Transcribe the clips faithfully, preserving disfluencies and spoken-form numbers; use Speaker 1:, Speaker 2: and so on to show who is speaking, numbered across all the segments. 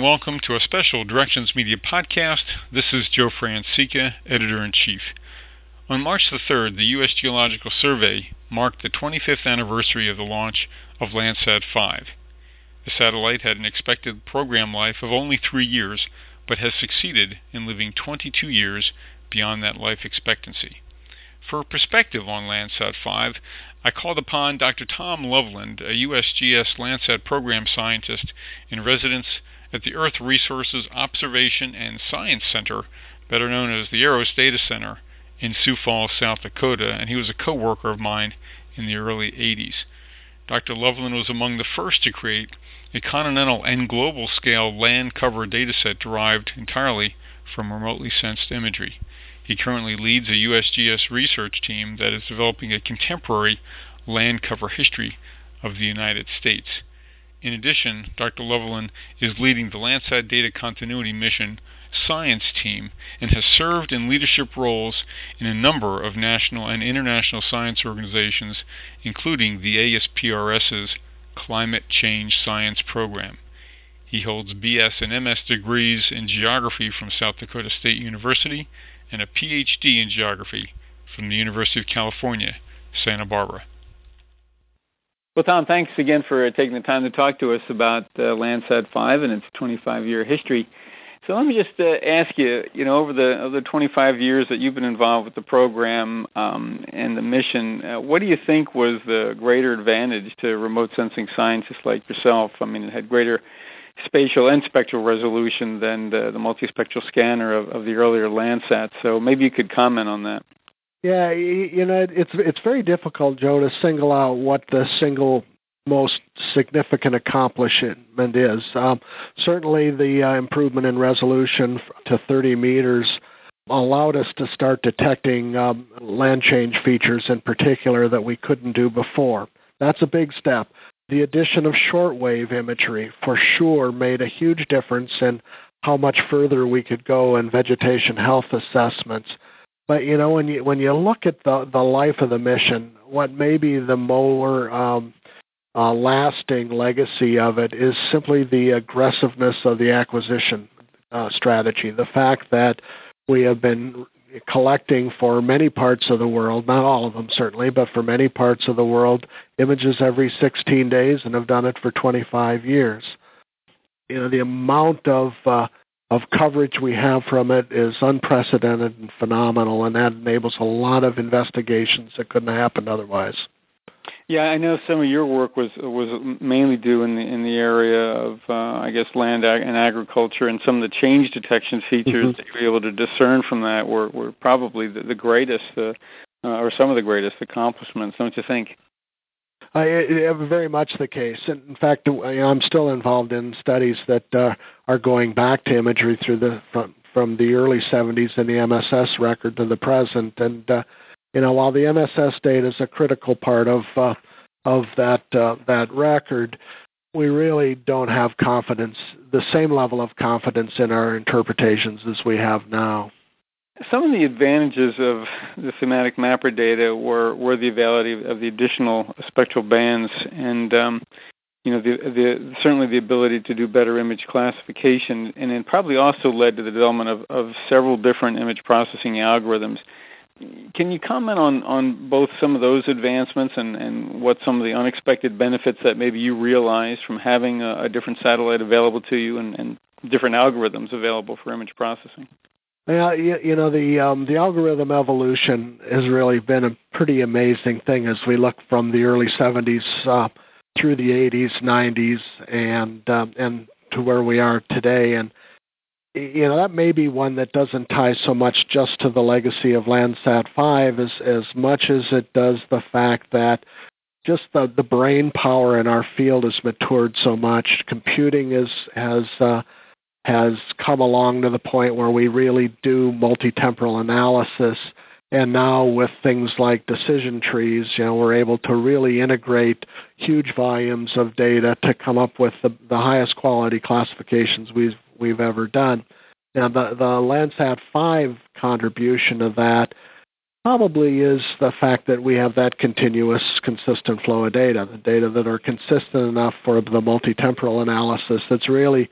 Speaker 1: welcome to a special Directions Media podcast. This is Joe Francica, Editor-in-Chief. On March the third, the U S Geological Survey marked the twenty-fifth anniversary of the launch of Landsat five. The satellite had an expected program life of only three years, but has succeeded in living twenty-two years beyond that life expectancy. For perspective on Landsat five, I called upon Doctor Tom Loveland, a U S G S Landsat program scientist in residence at the Earth Resources Observation and Science Center, better known as the AROS Data Center, in Sioux Falls, South Dakota, and he was a co-worker of mine in the early eighties. Doctor Loveland was among the first to create a continental and global scale land cover dataset derived entirely from remotely sensed imagery. He currently leads a U S G S research team that is developing a contemporary land cover history of the United States. In addition, Doctor Loveland is leading the Landsat Data Continuity Mission Science Team and has served in leadership roles in a number of national and international science organizations, including the ASPRS's Climate Change Science Program. He holds B S and M S degrees in geography from South Dakota State University and a P H D in geography from the University of California, Santa Barbara.
Speaker 2: Well, Tom, thanks again for taking the time to talk to us about uh, Landsat five and its twenty-five-year history. So let me just uh, ask you, you know, over the over the twenty-five years that you've been involved with the program um, and the mission, uh, what do you think was the greater advantage to remote sensing scientists like yourself? I mean, it had greater spatial and spectral resolution than the, the multispectral scanner of, of the earlier Landsat. So maybe you could comment on that.
Speaker 3: Yeah, you know, it's it's very difficult, Joe, to single out what the single most significant accomplishment is. Um, certainly the uh, improvement in resolution to thirty meters allowed us to start detecting um, land change features in particular that we couldn't do before. That's a big step. The addition of shortwave imagery for sure made a huge difference in how much further we could go in vegetation health assessments. But, you know, when you when you look at the, the life of the mission, what may be the more um, uh, lasting legacy of it is simply the aggressiveness of the acquisition uh, strategy. The fact that we have been collecting for many parts of the world, not all of them certainly, but for many parts of the world, images every sixteen days and have done it for twenty-five years. You know, the amount of uh, of coverage we have from it is unprecedented and phenomenal, and that enables a lot of investigations that couldn't have happened otherwise.
Speaker 2: Yeah, I know some of your work was was mainly due in the in the area of uh, I guess land ag- and agriculture, and some of the change detection features mm-hmm. that you were able to discern from that were, were probably the, the greatest, uh, uh, or some of the greatest accomplishments, don't you think?
Speaker 3: Uh, it, it, very much the case. In fact, I'm still involved in studies that uh, are going back to imagery through the from, from the early seventies in the M S S record to the present, and uh, you know, while the M S S data is a critical part of uh, of that uh, that record, we really don't have confidence, the same level of confidence in our interpretations as we have now.
Speaker 2: Some of the advantages of the thematic mapper data were, were the availability of the additional spectral bands, and um, you know, the, the certainly the ability to do better image classification, and it probably also led to the development of, of several different image processing algorithms. Can you comment on, on both some of those advancements and, and what some of the unexpected benefits that maybe you realized from having a, a different satellite available to you and, and different algorithms available for image processing?
Speaker 3: Yeah, you, you know, the um, the algorithm evolution has really been a pretty amazing thing as we look from the early seventies uh, through the eighties, nineties, and um, and to where we are today. And you know, that may be one that doesn't tie so much just to the legacy of Landsat five as, as much as it does the fact that just the, the brain power in our field has matured so much. Computing is, has uh, has come along to the point where we really do multi-temporal analysis. And now with things like decision trees, you know, we're able to really integrate huge volumes of data to come up with the, the highest quality classifications we've we've ever done. Now, the, the Landsat five contribution to that probably is the fact that we have that continuous, consistent flow of data, the data that are consistent enough for the multi-temporal analysis that's really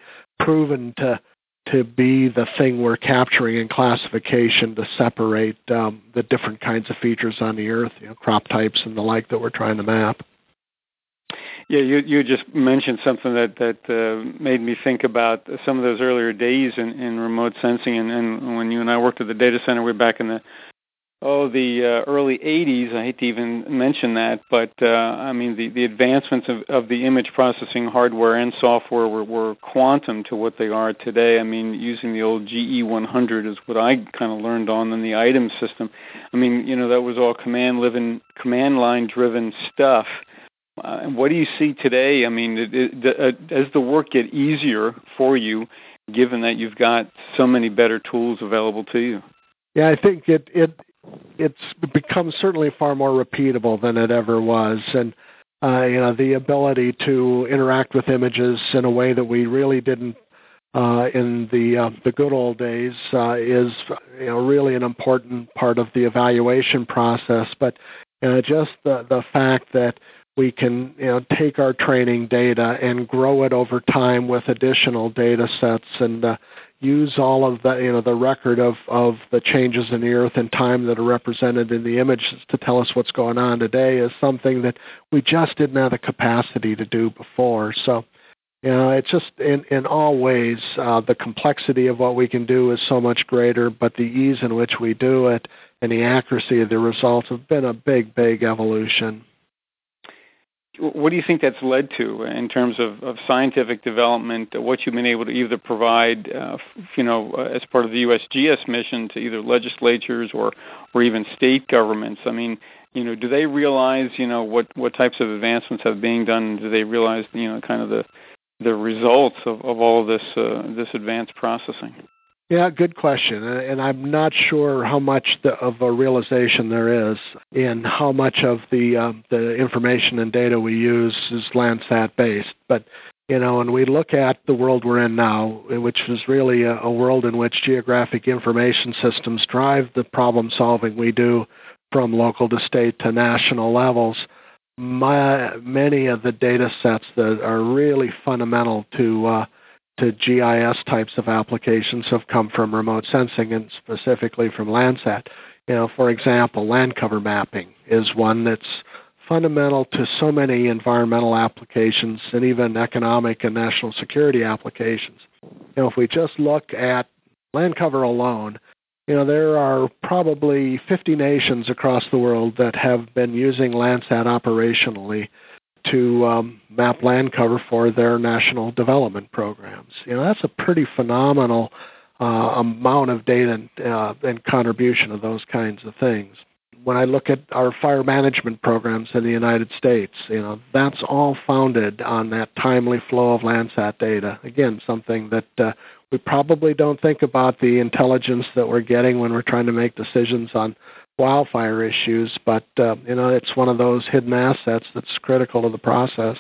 Speaker 3: proven to to be the thing we're capturing in classification to separate um, the different kinds of features on the Earth, you know, crop types and the like that we're trying to map.
Speaker 2: Yeah, you you just mentioned something that that uh, made me think about some of those earlier days in, in remote sensing, and, and when you and I worked at the data center way back in the oh the uh, early eighties. I hate to even mention that, but uh, I mean the, the advancements of, of the image processing hardware and software were, were quantum to what they are today. I mean, using the old G E one hundred is what I kind of learned on, and the item system. I mean, you know, that was all command living command line driven stuff. Uh, and what do you see today? I mean, it, it, uh, does the work get easier for you, given that you've got so many better tools available to you?
Speaker 3: Yeah, I think it it it's become certainly far more repeatable than it ever was, and uh, you know, the ability to interact with images in a way that we really didn't uh, in the uh, the good old days uh, is you know really an important part of the evaluation process. But uh, just the the fact that we can, you know, take our training data and grow it over time with additional data sets and uh, use all of the, you know, the record of, of the changes in the Earth and time that are represented in the images to tell us what's going on today is something that we just didn't have the capacity to do before. So, you know, it's just in, in all ways, uh, the complexity of what we can do is so much greater, but the ease in which we do it and the accuracy of the results have been a big, big evolution.
Speaker 2: What do you think that's led to in terms of, of scientific development, what you've been able to either provide, uh, you know, as part of the U S G S mission to either legislatures or, or even state governments? I mean, you know, do they realize, you know, what, what types of advancements have been done? Do they realize, you know, kind of the the results of, of all of this uh, this advanced processing?
Speaker 3: Yeah, good question, and I'm not sure how much the, of a realization there is in how much of the uh, the information and data we use is Landsat based. But you know, when we look at the world we're in now, which is really a, a world in which geographic information systems drive the problem solving we do from local to state to national levels, my, many of the data sets that are really fundamental to uh, to G I S types of applications have come from remote sensing and specifically from Landsat. You know, for example, land cover mapping is one that's fundamental to so many environmental applications and even economic and national security applications. You know, if we just look at land cover alone, you know, there are probably fifty nations across the world that have been using Landsat operationally to um, map land cover for their national development programs. You know, that's a pretty phenomenal uh, amount of data and, uh, and contribution of those kinds of things. When I look at our fire management programs in the United States, you know, that's all founded on that timely flow of Landsat data. Again, something that uh, we probably don't think about the intelligence that we're getting when we're trying to make decisions on wildfire issues, but uh, you know, it's one of those hidden assets that's critical to the process.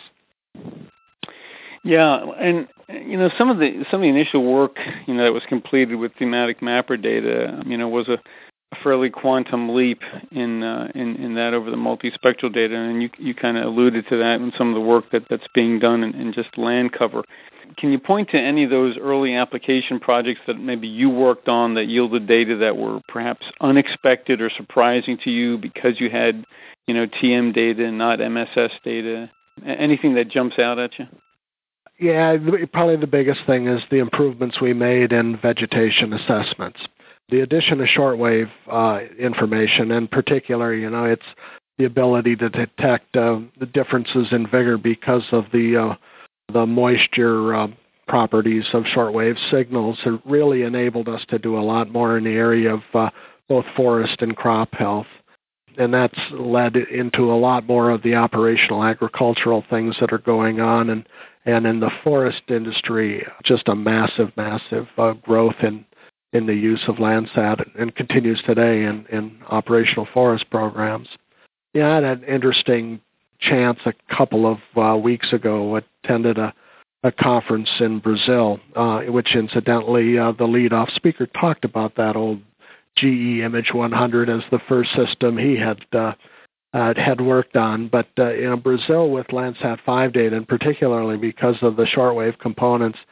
Speaker 2: Yeah, and you know, some of the some of the initial work, you know, that was completed with thematic mapper data, you know, was a, a fairly quantum leap in, uh, in in that over the multispectral data, and you you kind of alluded to that in some of the work that, that's being done in, in just land cover. Can you point to any of those early application projects that maybe you worked on that yielded data that were perhaps unexpected or surprising to you because you had, you know, T M data and not M S S data? Anything that jumps out at you?
Speaker 3: Yeah, probably the biggest thing is the improvements we made in vegetation assessments. The addition of shortwave uh, information, in particular, you know, it's the ability to detect uh, the differences in vigor because of the uh, the moisture uh, properties of shortwave signals have really enabled us to do a lot more in the area of uh, both forest and crop health. And that's led into a lot more of the operational agricultural things that are going on. And, and in the forest industry, just a massive, massive uh, growth in, in the use of Landsat and continues today in, in operational forest programs. Yeah, I had an interesting chance a couple of uh, weeks ago, attended a, a conference in Brazil, uh, which incidentally uh, the lead-off speaker talked about that old G E Image one hundred as the first system he had uh, uh, had worked on. But uh, in Brazil with Landsat five data, and particularly because of the shortwave components,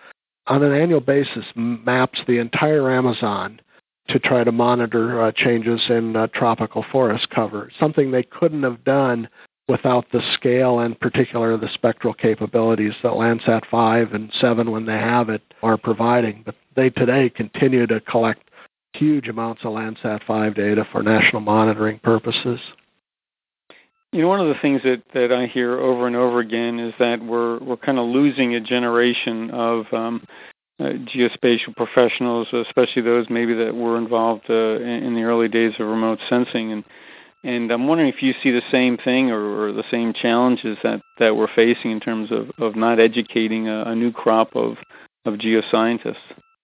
Speaker 3: on an annual basis, maps the entire Amazon to try to monitor uh, changes in uh, tropical forest cover, something they couldn't have done without the scale and particular the spectral capabilities that Landsat five and seven, when they have it, are providing. But they today continue to collect huge amounts of Landsat five data for national monitoring purposes.
Speaker 2: You know, one of the things that, that I hear over and over again is that we're we're kind of losing a generation of um, uh, geospatial professionals, especially those maybe that were involved uh, in, in the early days of remote sensing. And and I'm wondering if you see the same thing or, or the same challenges that, that we're facing in terms of, of not educating a, a new crop of, of geoscientists.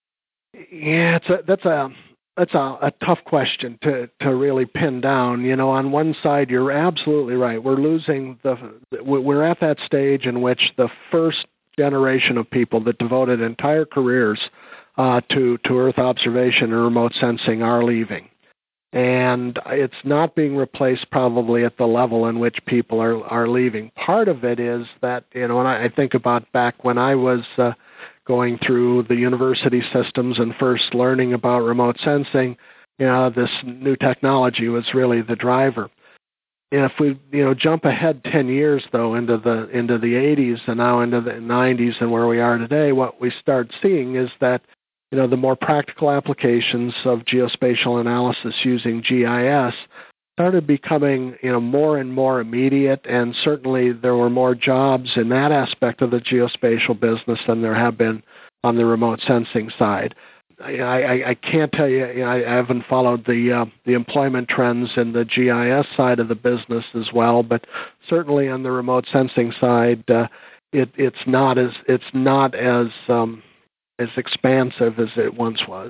Speaker 3: Yeah, it's a, that's a... That's a, a tough question to, to really pin down. You know, on one side, you're absolutely right. We're losing the, we're at that stage in which the first generation of people that devoted entire careers uh, to, to Earth observation and remote sensing are leaving. And it's not being replaced probably at the level in which people are, are leaving. Part of it is that, you know, when I, I think about back when I was uh, going through the university systems and first learning about remote sensing, you know, this new technology was really the driver. And if we, you know, jump ahead ten years though into the into the eighties and now into the nineties and where we are today, what we start seeing is that, you know, the more practical applications of geospatial analysis using G I S started becoming, you know, more and more immediate, and certainly there were more jobs in that aspect of the geospatial business than there have been on the remote sensing side. I, I, I can't tell you, you know, I haven't followed the uh, the employment trends in the G I S side of the business as well, but certainly on the remote sensing side, uh, it, it's not as it's not as um, as expansive as it once was.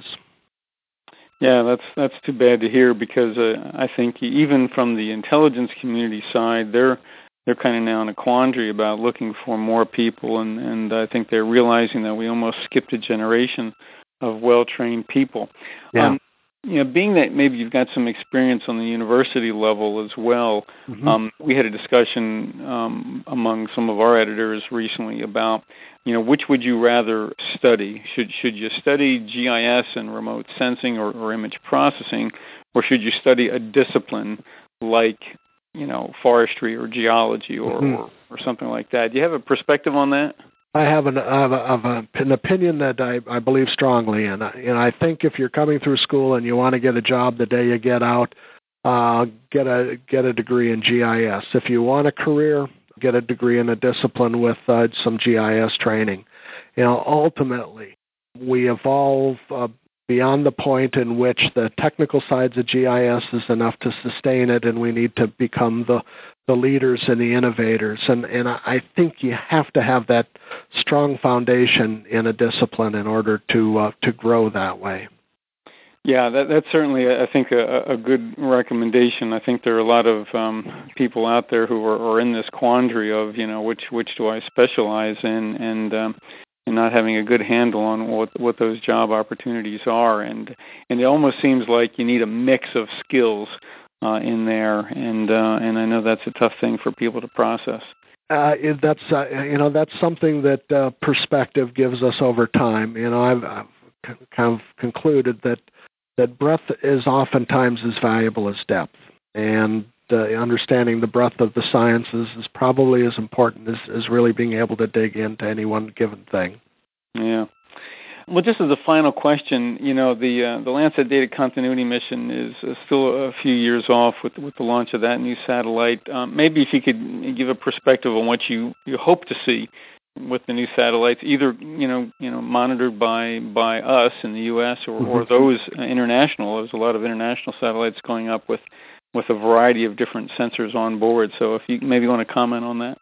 Speaker 2: Yeah, that's that's too bad to hear, because uh, I think even from the intelligence community side, they're they're kind of now in a quandary about looking for more people, and, and I think they're realizing that we almost skipped a generation of well-trained people.
Speaker 3: Yeah.
Speaker 2: Um, you know, being that maybe you've got some experience on the university level as well, mm-hmm. um, we had a discussion um, among some of our editors recently about, you know, which would you rather study? Should should you study G I S and remote sensing or, or image processing, or should you study a discipline like, you know, forestry or geology or, mm-hmm. or, or something like that? Do you have a perspective on that?
Speaker 3: I have an, I have a, have a, an opinion that I, I believe strongly in. And I think if you're coming through school and you want to get a job the day you get out, uh, get a get a degree in G I S. If you want a career, get a degree in a discipline with uh, some G I S training. You know, ultimately, we evolve uh, beyond the point in which the technical sides of G I S is enough to sustain it, and we need to become the the leaders and the innovators. And, and I think you have to have that strong foundation in a discipline in order to uh, to grow that way.
Speaker 2: Yeah, that, that's certainly, I think, a, a good recommendation. I think there are a lot of um, people out there who are, are in this quandary of, you know, which which do I specialize in, and um, and not having a good handle on what what those job opportunities are. And and it almost seems like you need a mix of skills uh, in there, and uh, and I know that's a tough thing for people to process.
Speaker 3: Uh, it, that's uh, you know that's something that uh, perspective gives us over time. You know, I've, I've kind of concluded that. that breadth is oftentimes as valuable as depth, and uh, understanding the breadth of the sciences is probably as important as, as really being able to dig into any one given thing.
Speaker 2: Yeah. Well, just as a final question, you know, the uh, the Landsat Data Continuity mission is uh, still a few years off with with the launch of that new satellite. Um, maybe if you could give a perspective on what you, you hope to see with the new satellites, either you know you know monitored by by us in the U S or, mm-hmm. or those international. There's a lot of international satellites going up with with a variety of different sensors on board. So if you maybe want to comment on that.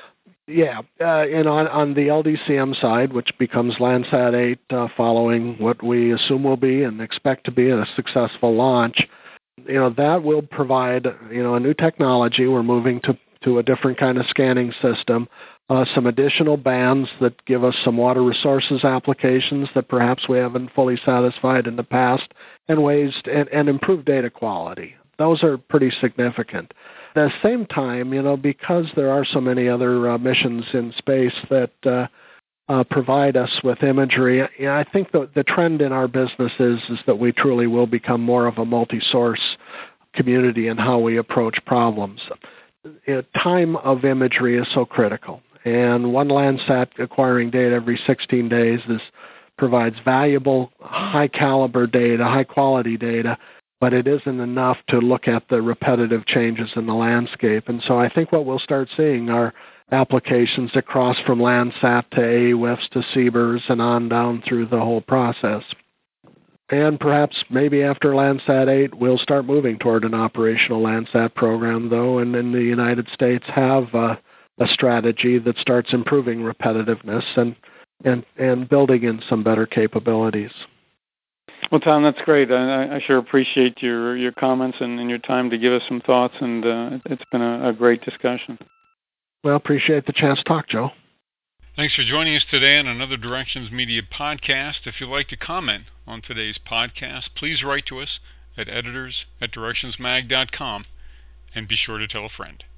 Speaker 3: Yeah, uh, and on on the L D C M side, which becomes Landsat eight, uh, following what we assume will be and expect to be a successful launch, you know that will provide you know a new technology. We're moving to to a different kind of scanning system. Uh, some additional bands that give us some water resources applications that perhaps we haven't fully satisfied in the past, and ways to, and, and improved data quality. Those are pretty significant. At the same time, you know, because there are so many other uh, missions in space that uh, uh, provide us with imagery. You know, I think the, the trend in our business is, is that we truly will become more of a multi-source community in how we approach problems. You know, time of imagery is so critical, and one Landsat acquiring data every sixteen days is, provides valuable, high-caliber data, high-quality data, but it isn't enough to look at the repetitive changes in the landscape. And so I think what we'll start seeing are applications that cross from Landsat to A W I F S to C B E R S and on down through the whole process. And perhaps maybe after Landsat eight, we'll start moving toward an operational Landsat program, though, and in the United States have uh, a strategy that starts improving repetitiveness and, and, and building in some better capabilities.
Speaker 2: Well, Tom, that's great. I, I sure appreciate your your comments and, and your time to give us some thoughts, and uh, it's been a, a great discussion.
Speaker 3: Well, appreciate the chance to talk, Joe.
Speaker 1: Thanks for joining us today on another Directions Media podcast. If you'd like to comment on today's podcast, please write to us at editors at directions mag dot com, and be sure to tell a friend.